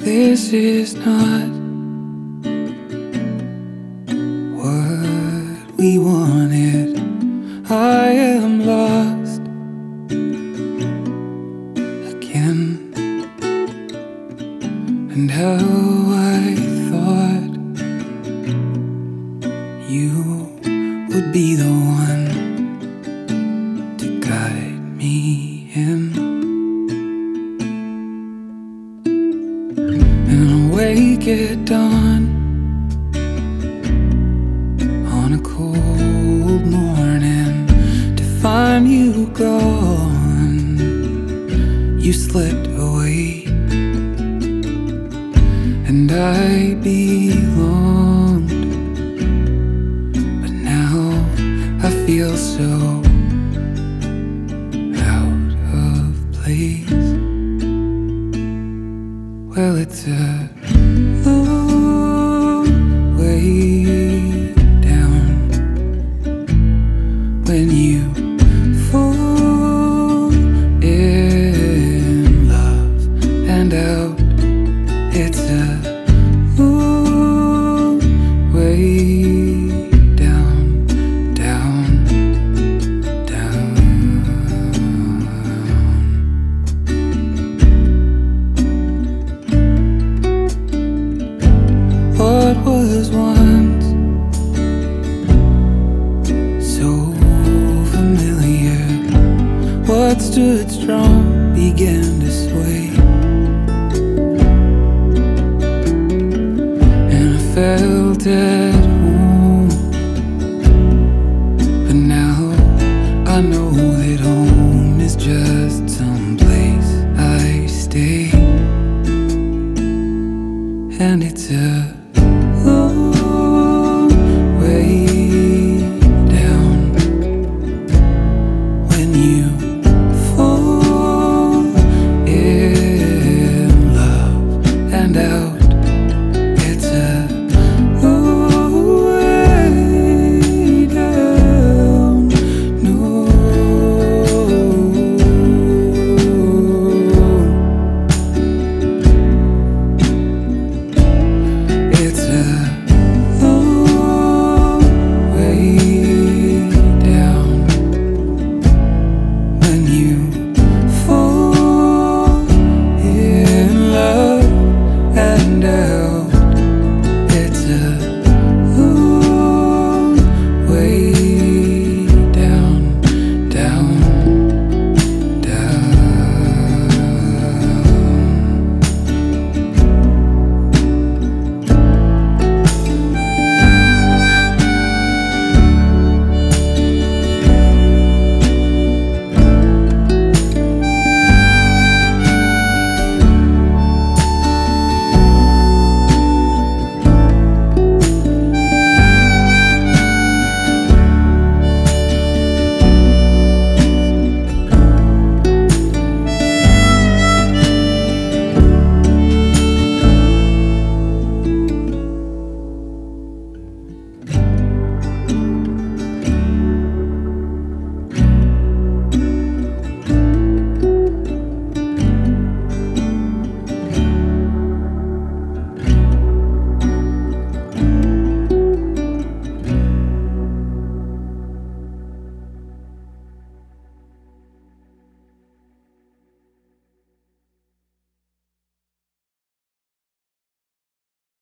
This is not what we wanted. I am lost again, and how I thought you would be the one to guide me in. And awake at dawn on a cold morning to find you gone. You slipped away, and I belonged, but now I feel so out of place. Well, it's a long way down when you fall in love, and out it's a long way down, down, down. What was once so familiar, what stood strong began to sway, and I felt it